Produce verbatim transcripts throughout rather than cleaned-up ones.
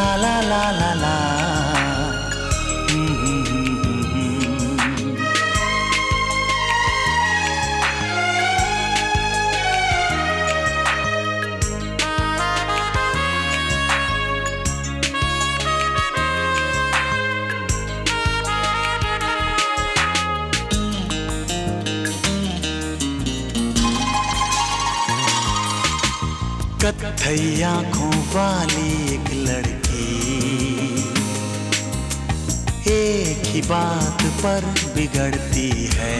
ला ला ला ला ला। हम्म, हम्म, हम्म, हम्म। कत्थई आँखों वाली एक लड़की एक ही बात पर बिगड़ती है।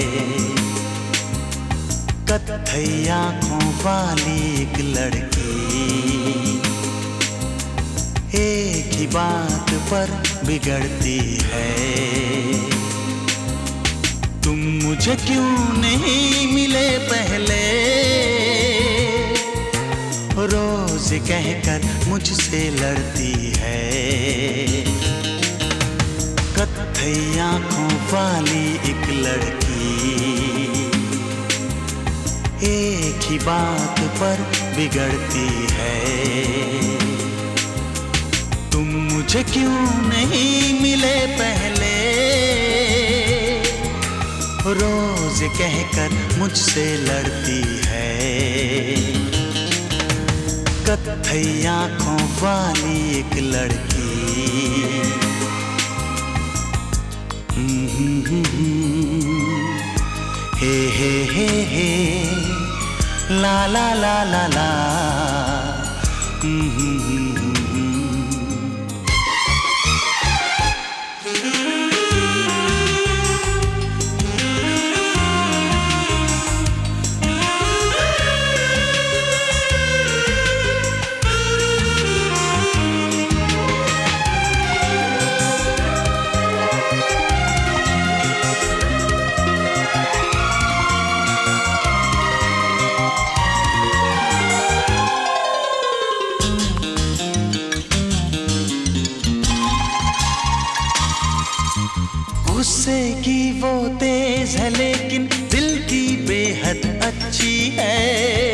कत्थई आँखों वाली एक लड़की एक ही बात पर बिगड़ती है। तुम मुझे क्यों नहीं मिले पहले, रोज कहकर मुझसे लड़ती है। कत्थई आँखों वाली एक लड़की एक ही बात पर बिगड़ती है। तुम मुझे क्यों नहीं मिले पहले, रोज कहकर मुझसे लड़ती है। कत्थई आँखों वाली एक लड़की। हे हे हे हे ला ला ला ला ला। गुस्से की वो तेज है लेकिन दिल की बेहद अच्छी है।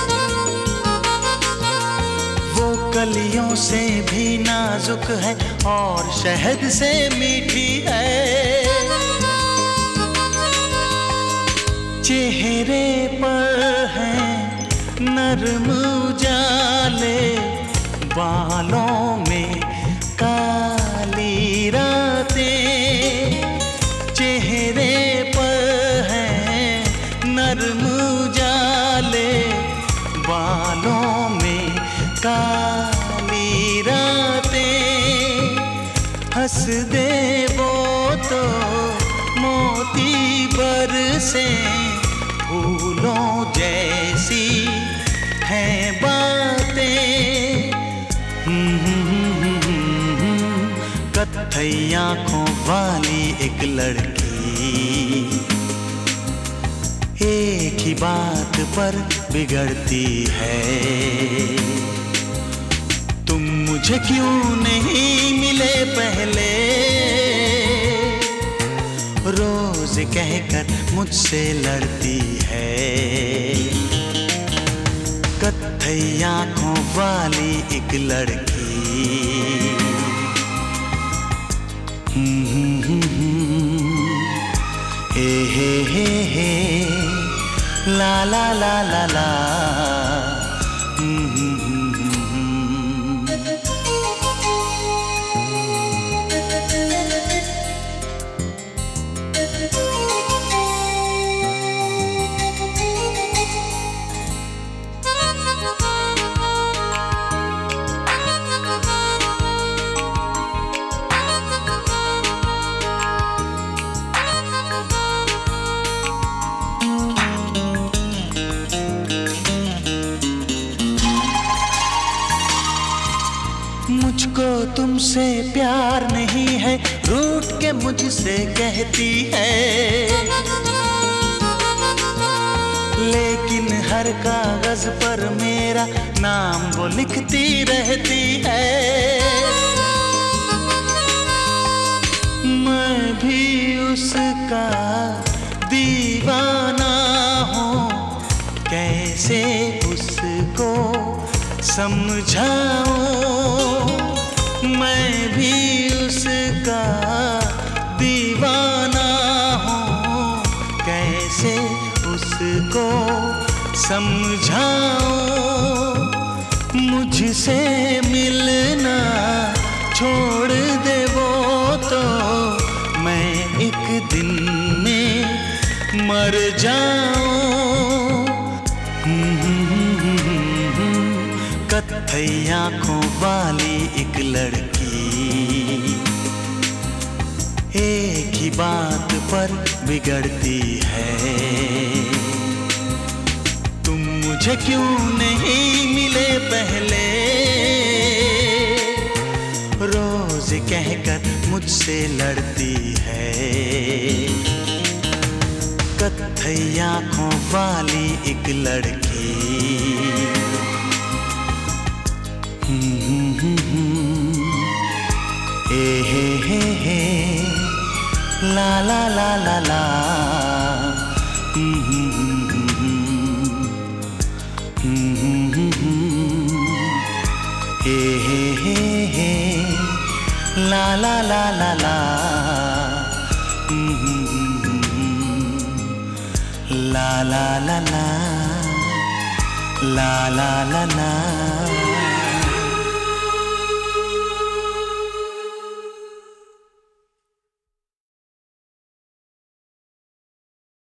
वो कलियों से भी नाजुक है और शहद से मीठी है। चेहरे पर है नरम उजाले, बालों में काली रातें। चेहरे पर हैं नरम उजाले, बालों में काली रातें। हंस दे वो तो मोती बरसे, फूलों जैसी हैं बातें। कत्थई आँखों वाली एक लड़की एक ही बात पर बिगड़ती है। तुम मुझे क्यों नहीं मिले पहले, रोज कहकर मुझसे लड़ती है। कत्थई आँखों वाली एक लड़की। हे हे हे हे ला ला ला ला ला। मुझको तुमसे प्यार नहीं है, रूठ के मुझसे कहती है। लेकिन हर कागज पर मेरा नाम वो लिखती रहती है। मैं भी उसका दीवाना हूँ, कैसे उसको समझाऊं। मैं भी उसका दीवाना हूँ, कैसे उसको समझाऊं। मुझसे मिलना छोड़ दे वो तो मैं एक दिन में मर जाऊं। कत्थई आंखों वाली एक लड़की एक ही बात पर बिगड़ती है, तुम मुझे क्यों नहीं मिले पहले। रोज कहकर मुझसे लड़ती है, कत्थई आंखों वाली एक लड़की। ए हे हे हे ला ला ला ला ला। ए हे हे हे ला ला ला ला ला। ला ला ला ला ला ला ला ला।